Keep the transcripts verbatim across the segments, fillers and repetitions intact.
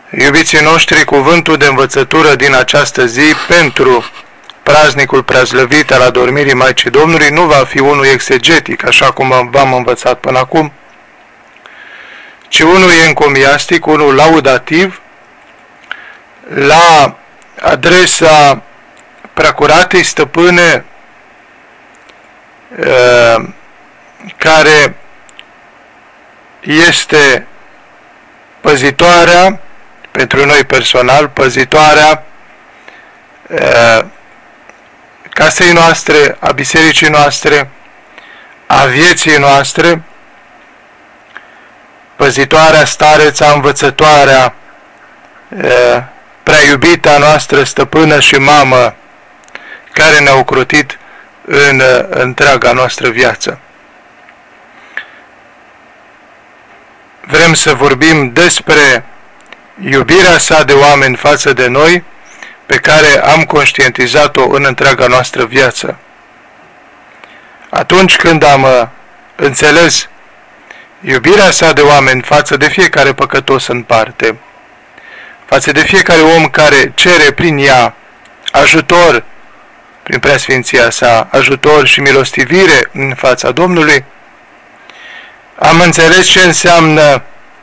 Iubiții noștri, cuvântul de învățătură din această zi pentru praznicul preaslăvit al adormirii Maicii Domnului nu va fi unul exegetic, așa cum v-am învățat până acum, ci unul encomiastic, unul laudativ, la adresa Preacuratei Stăpâne, care este păzitoarea, pentru noi personal, păzitoarea casei noastre, a bisericii noastre, a vieții noastre, păzitoarea, stareța, învățătoarea, prea iubita noastră stăpână și mamă, care ne-a ocrotit în întreaga noastră viață. Vrem să vorbim despre iubirea sa de oameni față de noi, pe care am conștientizat-o în întreaga noastră viață. Atunci când am înțeles iubirea sa de oameni față de fiecare păcătos în parte, față de fiecare om care cere prin ea ajutor, prin preasfinția sa, ajutor și milostivire în fața Domnului, am înțeles ce înseamnă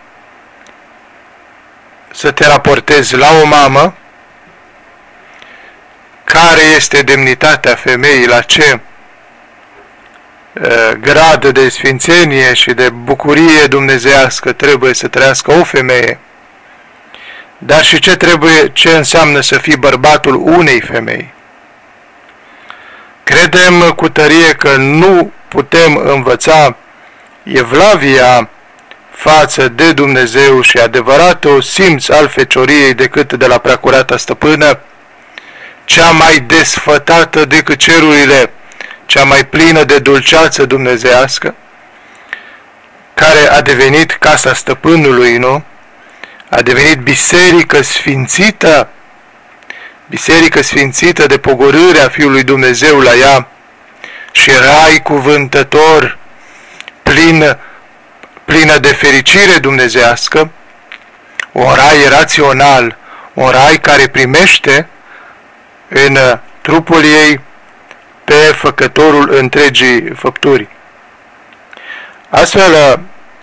să te raportezi la o mamă, care este demnitatea femeii, la ce uh, grad de sfințenie și de bucurie dumnezeiască trebuie să trăiască o femeie, dar și ce trebuie, ce înseamnă să fii bărbatul unei femei. Credem cu tărie că nu putem învăța evlavia față de Dumnezeu și adevăratul simț al fecioriei decât de la Preacurata Stăpână, cea mai desfătată decât cerurile, cea mai plină de dulceață dumnezeiască, care a devenit casa stăpânului, nu? A devenit biserică sfințită, biserică sfințită de pogorârea Fiului Dumnezeu la ea și rai cuvântător, plin, plină de fericire dumnezeiască, un rai rațional, un rai care primește în trupul ei pe făcătorul întregii făpturi. Astfel,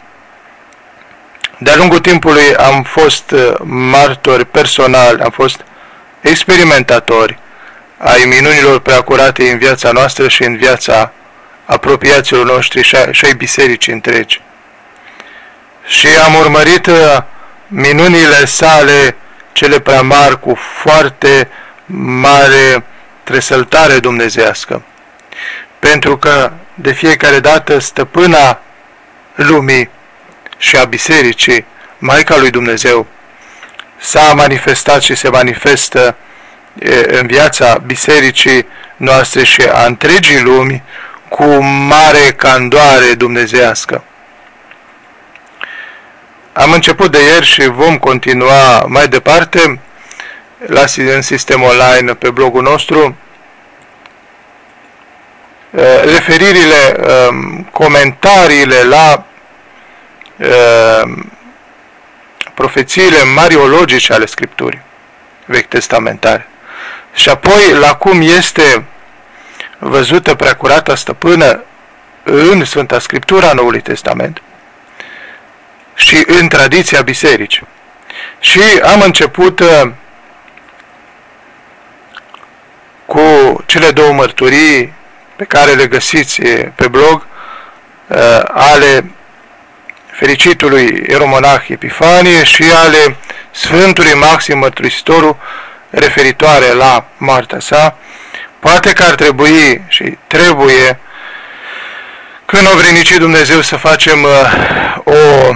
de-a lungul timpului am fost martori personal, am fost experimentatori ai minunilor preacurate în viața noastră și în viața apropiaților noștri și ai bisericii întregi. Și am urmărit minunile sale cele prea mari cu foarte mare tresăltare dumnezeiască, pentru că de fiecare dată stăpâna lumii și a bisericii, Maica lui Dumnezeu, s-a manifestat și se manifestă în viața bisericii noastre și a întregii lumi cu mare candoare dumnezeiască. Am început de ieri și vom continua mai departe la, în sistem online pe blogul nostru referirile, comentariile la profețiile mariologice ale Scripturii vechi testamentare și apoi la cum este văzută Preacurata Stăpână în Sfânta Scriptura Noului Testament și în tradiția bisericii. Și am început cu cele două mărturii pe care le găsiți pe blog ale fericitului eromonah Epifanie și ale Sfântului Maxim Mărturisitorul referitoare la moartea sa. Poate că ar trebui și trebuie, când o vrenici Dumnezeu, să facem o,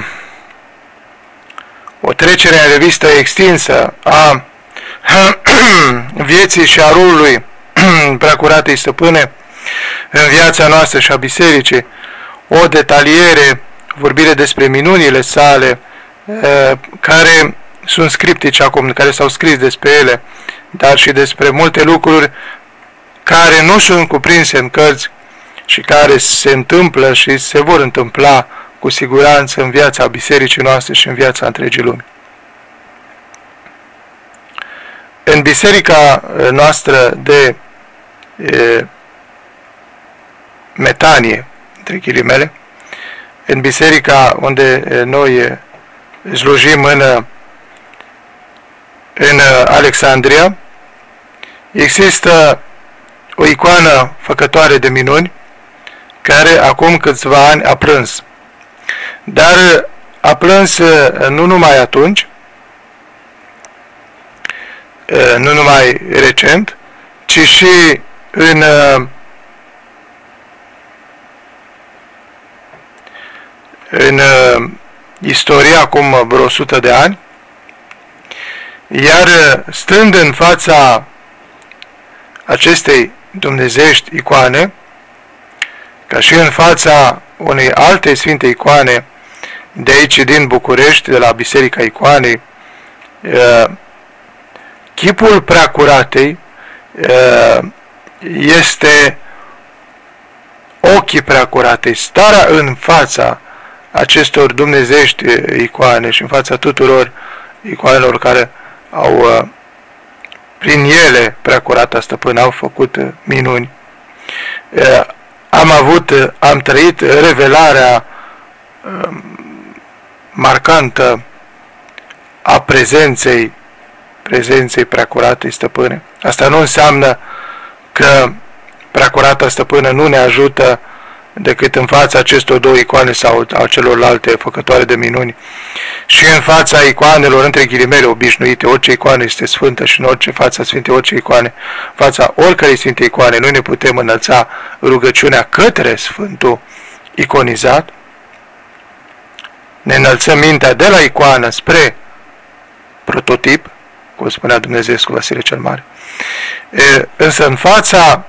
o trecere în revistă extinsă a vieții și a rolului Preacuratei Stăpâne în viața noastră și a bisericii, o detaliere, vorbire despre minunile sale, care sunt scriptice acum, care s-au scris despre ele, dar și despre multe lucruri care nu sunt cuprinse în cărți și care se întâmplă și se vor întâmpla cu siguranță în viața bisericii noastre și în viața întregii lumi. în biserica noastră de e, metanie, între ghilimele, în biserica unde noi slujim în, în Alexandria, există o icoană făcătoare de minuni, care acum câțiva ani a plâns. Dar a plâns nu numai atunci, nu numai recent, ci și în în istoria, acum vreo o sută de ani, iar stând în fața acestei dumnezeiești icoane, ca și în fața unei alte sfinte icoane de aici din București, de la Biserica Icoanei, chipul Preacuratei este ochii Preacuratei, starea în fața acestor dumnezeiești icoane și în fața tuturor icoanelor care au, prin ele, Preacurata Stăpână au făcut minuni. Am avut, am trăit revelarea marcantă a prezenței, prezenței Preacuratei Stăpâne. Asta nu înseamnă că Preacurata Stăpână nu ne ajută decât în fața acestor două icoane sau a celorlalte făcătoare de minuni și în fața icoanelor, între ghilimele, obișnuite. Orice icoană este sfântă și în orice fața sfinte, orice icoane, fața oricărei sfinte icoane, noi ne putem înălța rugăciunea către Sfântul iconizat, ne înălțăm mintea de la icoană spre prototip, cum spunea Dumnezeescu Vasile cel Mare. E, însă în fața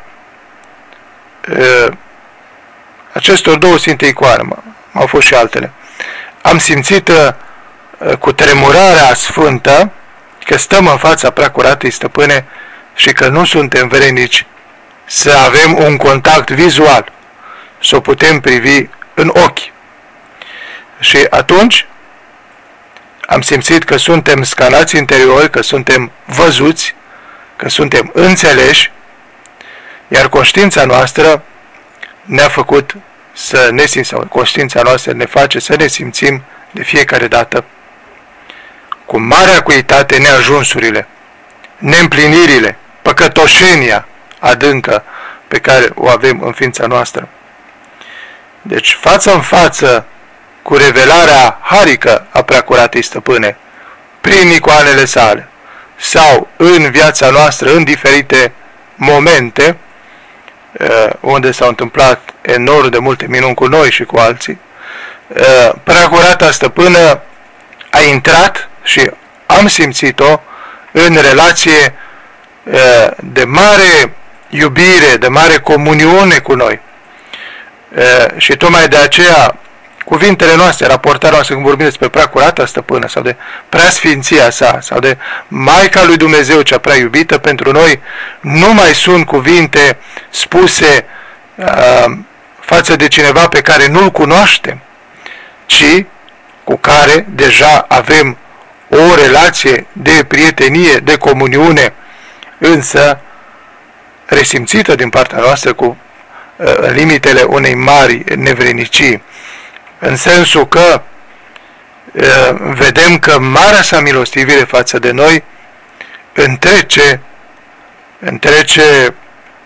e, acestor două sfinte icoane, au fost și altele, am simțit e, cu tremurarea sfântă că stăm în fața Preacuratei Stăpâne și că nu suntem vrednici să avem un contact vizual, să o putem privi în ochi. Și atunci am simțit că suntem scanați interior, că suntem văzuți, că suntem înțeleși, iar conștiința noastră ne-a făcut să ne simțim, sau conștiința noastră ne face să ne simțim de fiecare dată cu mare acuitate neajunsurile, neîmplinirile, păcătoșenia adâncă pe care o avem în ființa noastră. Deci, față în față cu revelarea harică a Preacuratei Stăpâne, prin icoanele sale, sau în viața noastră, în diferite momente, unde s-au întâmplat enorm de multe minuni cu noi și cu alții, Preacurata Stăpână a intrat și am simțit-o în relație de mare iubire, de mare comuniune cu noi. Și tocmai de aceea cuvintele noastre, raportarea noastră când vorbim despre Preacurata Stăpână sau de Preasfinția sa sau de Maica lui Dumnezeu cea prea iubită, pentru noi nu mai sunt cuvinte spuse uh, față de cineva pe care nu-l cunoaștem, ci cu care deja avem o relație de prietenie, de comuniune, însă resimțită din partea noastră cu uh, limitele unei mari nevrednicii, în sensul că uh, vedem că marea sa milostivire față de noi întrece, întrece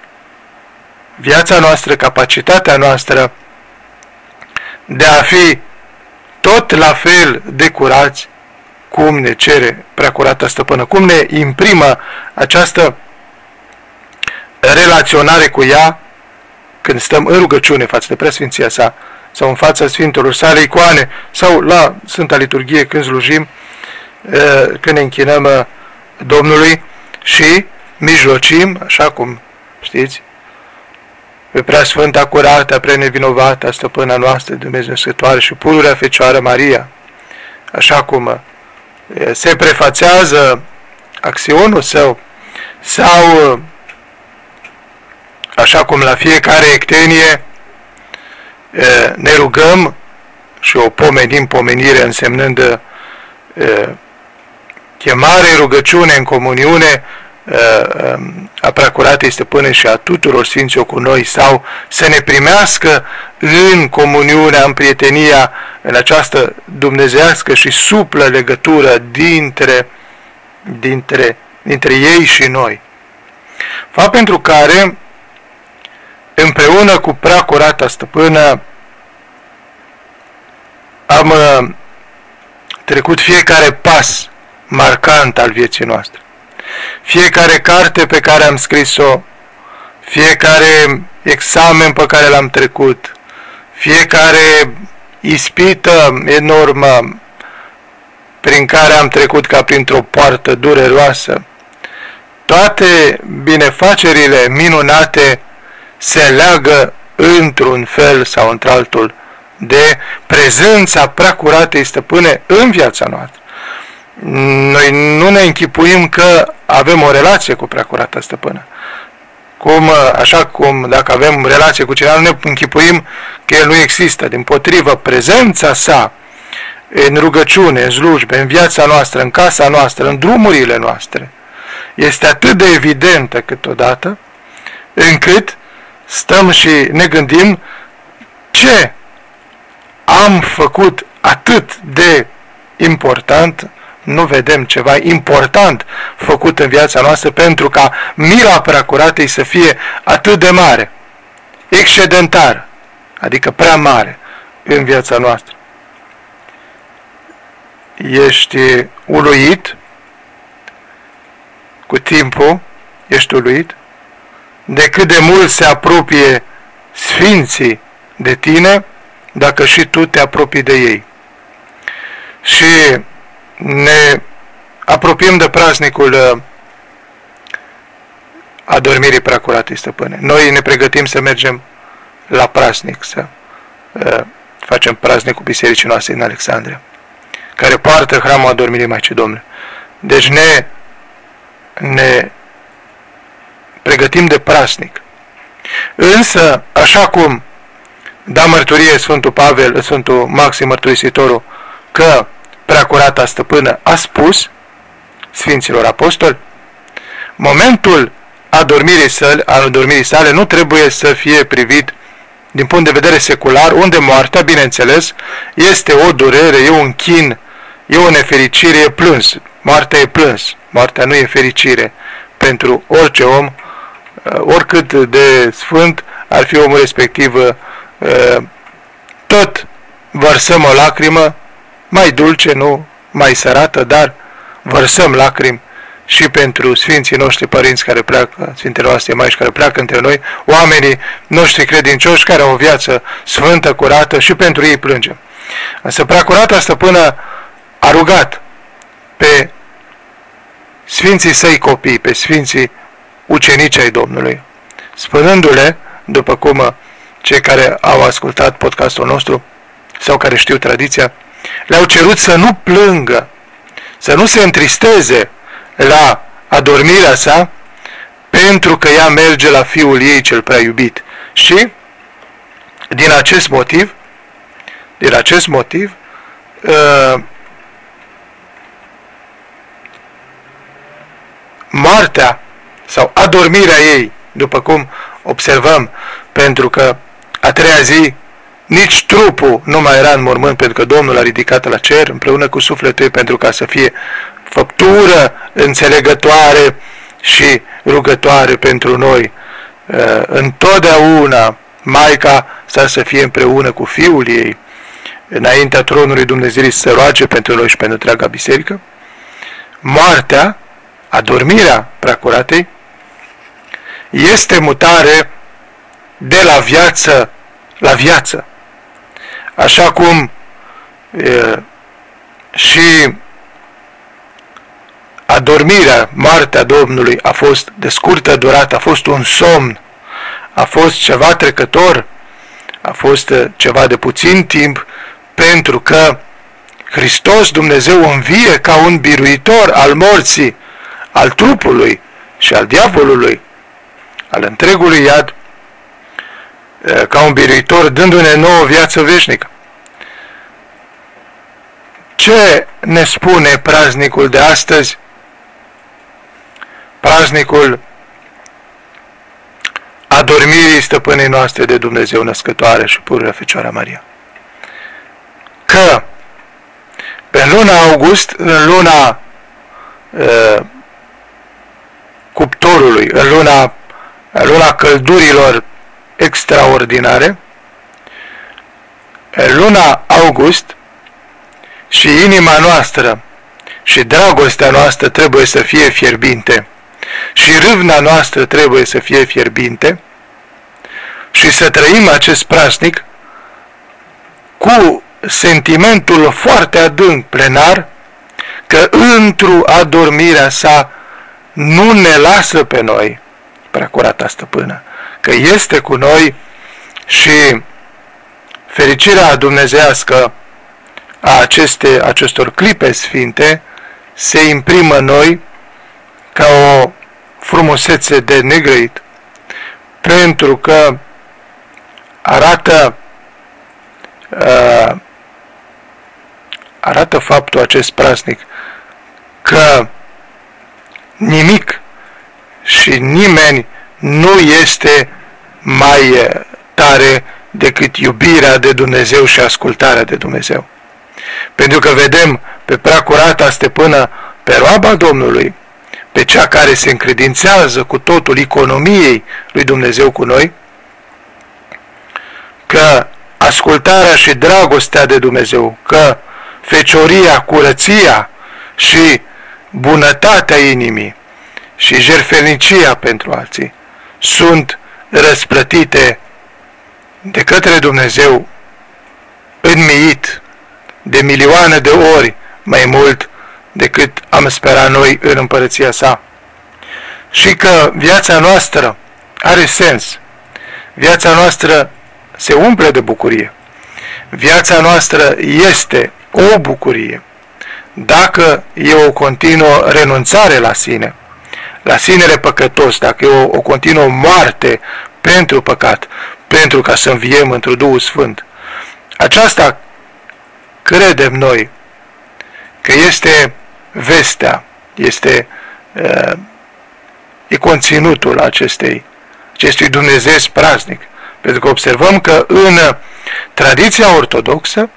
viața noastră, capacitatea noastră de a fi tot la fel de curați cum ne cere Preacurata Stăpână, cum ne imprimă această relaționare cu ea când stăm în rugăciune față de Preasfinția sa, sau în fața Sfintelor sale icoane, sau la Sfânta Liturghie când slujim, când ne închinăm Domnului și mijlocim, așa cum știți, pe Preasfânta, curată, prea nevinovată, Stăpâna noastră, Dumnezeu Născătoare și pururea Fecioară Maria, așa cum se prefațează acțiunul său, sau așa cum la fiecare ectenie ne rugăm și o pomenim, pomenire însemnând chemare, rugăciune în comuniune a Preacuratei Stăpâne și a tuturor Sfinților cu noi, sau să ne primească în comuniunea, în prietenia, în această dumnezeiască și suplă legătură dintre, dintre, dintre ei și noi. Fapt pentru care, împreună cu Preacurata Stăpână, am trecut fiecare pas marcant al vieții noastre. Fiecare carte pe care am scris-o, fiecare examen pe care l-am trecut, fiecare ispită enormă prin care am trecut ca printr-o poartă dureroasă, toate binefacerile minunate se leagă într-un fel sau într-altul de prezența Preacuratei Stăpâne în viața noastră. Noi nu ne închipuim că avem o relație cu Preacurata Stăpână. Cum, așa cum dacă avem relație cu cineva, nu ne închipuim că El nu există. Dimpotrivă, prezența sa în rugăciune, în slujbe, în viața noastră, în casa noastră, în drumurile noastre, este atât de evidentă câteodată, încât stăm și ne gândim ce am făcut atât de important, nu vedem ceva important făcut în viața noastră pentru ca mila Preacuratei să fie atât de mare, excedentară, adică prea mare în viața noastră. Ești uluit cu timpul, ești uluit de cât de mult se apropie Sfinții de tine, dacă și tu te apropii de ei. Și ne apropiem de praznicul adormirii Preacuratei Stăpâne. Noi ne pregătim să mergem la praznic, să uh, facem praznicul bisericii noastre în Alexandria, care poartă hramul adormirii Maicii Domnului. Deci ne, ne pregătim de praznic. Însă, așa cum da mărturie Sfântul Pavel, Sfântul Maxim Mărturisitorul, că Preacurata Stăpână a spus Sfinților Apostoli, momentul adormirii sale, al adormirii sale nu trebuie să fie privit din punct de vedere secular, unde moartea, bineînțeles, este o durere, e un chin, e o nefericire, e plâns. Moartea e plâns, moartea nu e fericire pentru orice om, oricât de sfânt ar fi omul respectiv, tot vărsăm o lacrimă, mai dulce, nu mai sărată, dar vărsăm lacrimi și pentru Sfinții noștri părinți care pleacă, Sfintele noastre Maici care pleacă între noi, oamenii noștri credincioși care au o viață sfântă, curată, și pentru ei plângem. Însă Preacurata Stăpână a rugat pe Sfinții săi copii, pe Sfinții ucenici ai Domnului, spunându-le, după cum cei care au ascultat podcastul nostru sau care știu tradiția, le-au cerut să nu plângă, să nu se întristeze la adormirea sa, pentru că ea merge la Fiul ei cel prea iubit. Și din acest motiv, din acest motiv, uh, moartea sau adormirea ei, după cum observăm, pentru că a treia zi nici trupul nu mai era în mormânt, pentru că Domnul a ridicat la cer împreună cu sufletul ei, pentru ca să fie făptură înțelegătoare și rugătoare pentru noi. Întotdeauna Maica s-a să fie împreună cu Fiul ei înaintea tronului Dumnezeirii să se roage pentru noi și pentru întreaga biserică. Moartea, adormirea Preacuratei, este mutare de la viață la viață. Așa cum e, și adormirea, moartea Domnului a fost de scurtă durată, a fost un somn, a fost ceva trecător, a fost ceva de puțin timp, pentru că Hristos Dumnezeu învie ca un biruitor al morții, al trupului și al diavolului, al întregului iad, ca un biruitor, dându-ne nouă viață veșnică. Ce ne spune praznicul de astăzi? Praznicul adormirii stăpânei noastre de Dumnezeu Născătoare și Pururea Fecioara Maria. Că în luna august, în luna uh, cuptorului, în luna, în luna căldurilor extraordinare, în luna august, și inima noastră și dragostea noastră trebuie să fie fierbinte și râvna noastră trebuie să fie fierbinte și să trăim acest praznic cu sentimentul foarte adânc, plenar, că într-o adormirea sa nu ne lasă pe noi, Preacurata Stăpână, că este cu noi și fericirea dumnezeiască a aceste, acestor clipe sfinte se imprimă în noi ca o frumusețe de negrăit, pentru că arată uh, arată faptul acest praznic că nimic și nimeni nu este mai tare decât iubirea de Dumnezeu și ascultarea de Dumnezeu. Pentru că vedem pe Preacurata Stăpână, pe roaba Domnului, pe cea care se încredințează cu totul economiei lui Dumnezeu cu noi, că ascultarea și dragostea de Dumnezeu, că fecioria, curăția și bunătatea inimii și jertfenicia pentru alții sunt răsplătite de către Dumnezeu înmiit de milioane de ori mai mult decât am sperat noi în împărăția sa. Și că viața noastră are sens. Viața noastră se umple de bucurie. Viața noastră este o bucurie dacă e o continuă renunțare la sine, la sinele păcătos, dacă e o, o continuă moarte pentru păcat, pentru ca să înviem într-o Duhul Sfânt. Aceasta credem noi că este vestea, este uh, e conținutul acestei, acestui Dumnezeu praznic. Pentru că observăm că în tradiția ortodoxă,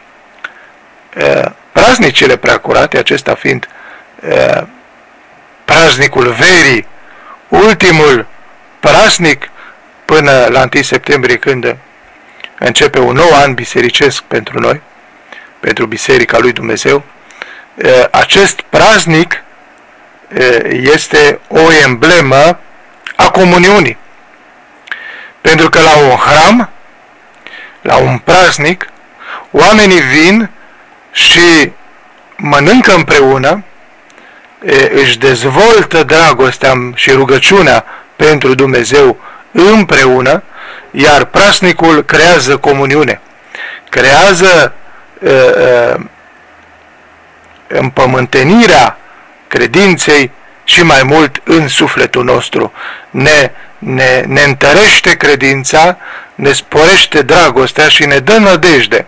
uh, praznicile preacurate, acesta fiind uh, praznicul verii, ultimul praznic până la întâi septembrie, când începe un nou an bisericesc pentru noi, pentru Biserica lui Dumnezeu, acest praznic este o emblemă a comuniunii. Pentru că la un hram, la un praznic, oamenii vin și mănâncă împreună, își dezvoltă dragostea și rugăciunea pentru Dumnezeu împreună, iar praznicul creează comuniune, creează uh, uh, împământenirea credinței și mai mult în sufletul nostru. Ne, ne, ne întărește credința, ne sporește dragostea și ne dă nădejde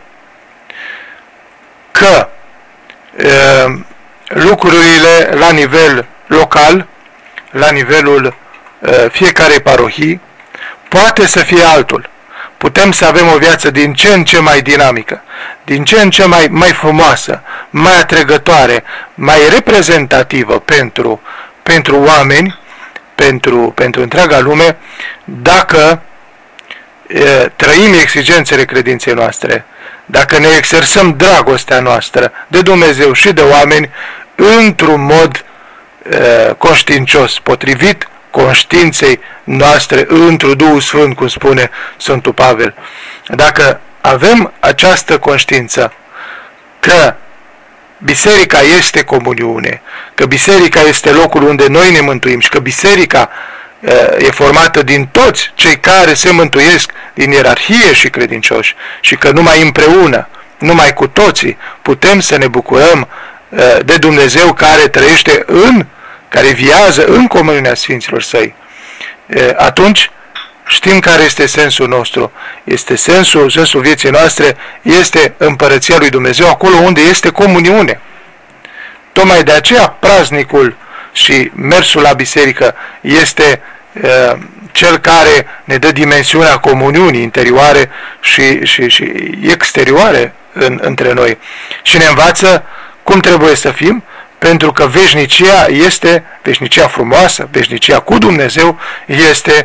că uh, lucrurile la nivel local, la nivelul uh, fiecarei parohii, poate să fie altul. Putem să avem o viață din ce în ce mai dinamică, din ce în ce mai, mai frumoasă, mai atrăgătoare, mai reprezentativă pentru, pentru oameni, pentru, pentru întreaga lume, dacă e, trăim exigențele credinței noastre, dacă ne exersăm dragostea noastră de Dumnezeu și de oameni într-un mod e, conștiincios, potrivit conștiinței noastre, într-un Duhul Sfânt, cum spune Sfântul Pavel. Dacă avem această conștiință că biserica este comuniune, că biserica este locul unde noi ne mântuim și că biserica e formată din toți cei care se mântuiesc din ierarhie și credincioși și că numai împreună, numai cu toții putem să ne bucurăm de Dumnezeu care trăiește în, care viază în comuniunea Sfinților Săi, atunci știm care este sensul nostru. Este sensul, sensul vieții noastre este împărăția lui Dumnezeu, acolo unde este comuniune. Tocmai de aceea praznicul și mersul la biserică este uh, cel care ne dă dimensiunea comuniunii interioare și, și, și exterioare în, între noi. Și ne învață cum trebuie să fim, pentru că veșnicia este, veșnicia frumoasă, veșnicia cu Dumnezeu este,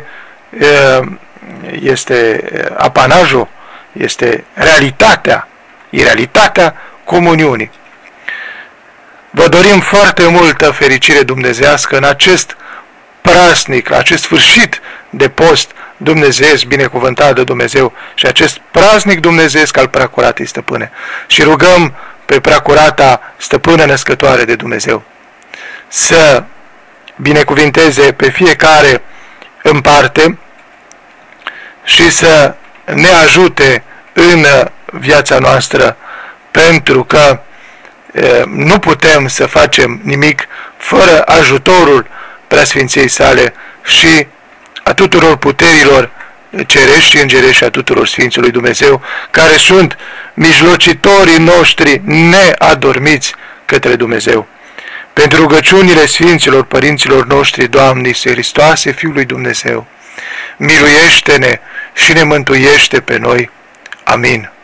este apanajul, este realitatea, e realitatea comuniunii. Vă dorim foarte multă fericire dumnezească în acest praznic, acest sfârșit de post dumnezeiesc, binecuvântat de Dumnezeu, și acest praznic dumnezeiesc al Preacuratei Stăpâne. Și rugăm pe Preacurata Stăpână Născătoare de Dumnezeu să binecuvinteze pe fiecare în parte și să ne ajute în viața noastră, pentru că e, nu putem să facem nimic fără ajutorul Preasfinției sale și a tuturor puterilor cerești și îngerești, a tuturor Sfinților lui Dumnezeu, care sunt mijlocitorii noștri neadormiți către Dumnezeu. Pentru rugăciunile Sfinților Părinților noștri, Doamne Iisuse Hristoase, Fiul lui Dumnezeu, miluiește-ne și ne mântuiește pe noi. Amin.